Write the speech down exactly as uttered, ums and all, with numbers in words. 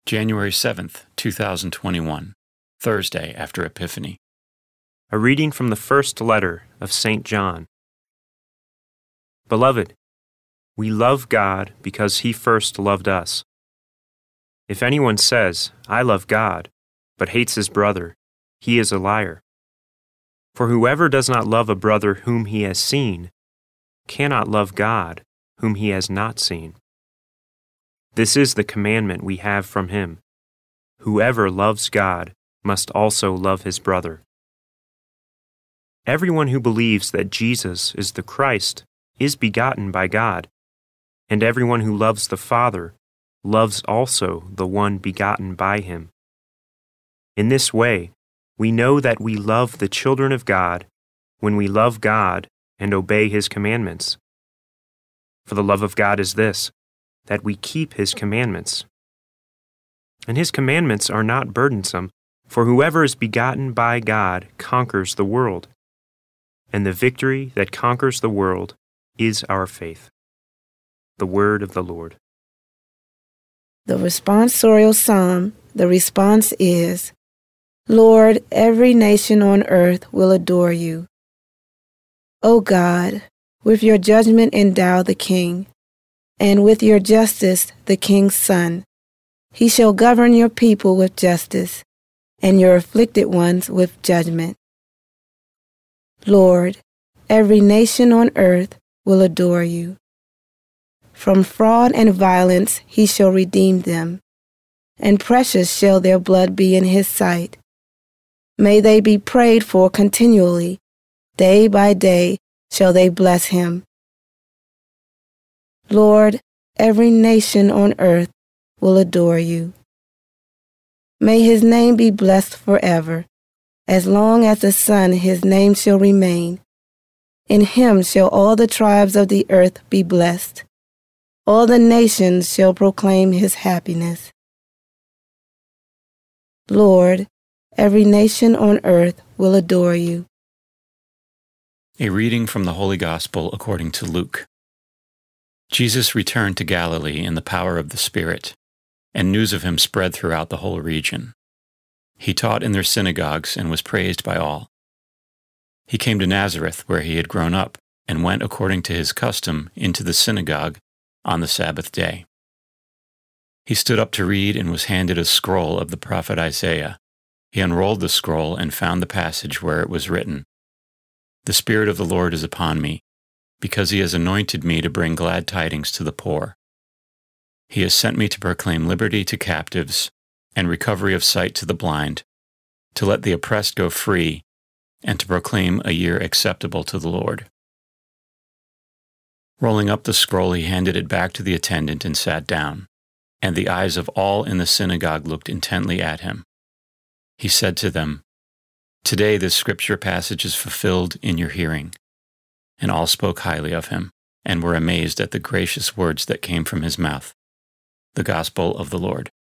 January seventh, two thousand twenty-one, Thursday after Epiphany. A reading from the first letter of Saint John. Beloved, we love God because He first loved us. If anyone says, I love God, but hates his brother, he is a liar. For whoever does not love a brother whom he has seen cannot love God whom he has not seen. This is the commandment we have from Him. Whoever loves God must also love his brother. Everyone who believes that Jesus is the Christ is begotten by God, and everyone who loves the Father loves also the one begotten by Him. In this way, we know that we love the children of God when we love God and obey His commandments. For the love of God is this, that we keep His commandments. And His commandments are not burdensome, for whoever is begotten by God conquers the world. And the victory that conquers the world is our faith. The word of the Lord. The responsorial psalm, the response is, Lord, every nation on earth will adore you. O God, with your judgment endow the king, and with your justice the king's son. He shall govern your people with justice, and your afflicted ones with judgment. Lord, every nation on earth will adore you. From fraud and violence he shall redeem them, and precious shall their blood be in his sight. May they be prayed for continually. Day by day shall they bless him. Lord, every nation on earth will adore you. May his name be blessed forever. As long as the sun his name shall remain. In him shall all the tribes of the earth be blessed. All the nations shall proclaim his happiness. Lord, every nation on earth will adore you. A reading from the Holy Gospel according to Luke. Jesus returned to Galilee in the power of the Spirit, and news of him spread throughout the whole region. He taught in their synagogues and was praised by all. He came to Nazareth, where he had grown up, and went according to his custom into the synagogue on the Sabbath day. He stood up to read and was handed a scroll of the prophet Isaiah. He unrolled the scroll and found the passage where it was written, The Spirit of the Lord is upon me, because he has anointed me to bring glad tidings to the poor. He has sent me to proclaim liberty to captives and recovery of sight to the blind, to let the oppressed go free, and to proclaim a year acceptable to the Lord. Rolling up the scroll, he handed it back to the attendant and sat down, and the eyes of all in the synagogue looked intently at him. He said to them, Today this scripture passage is fulfilled in your hearing. And all spoke highly of him, and were amazed at the gracious words that came from his mouth. The Gospel of the Lord.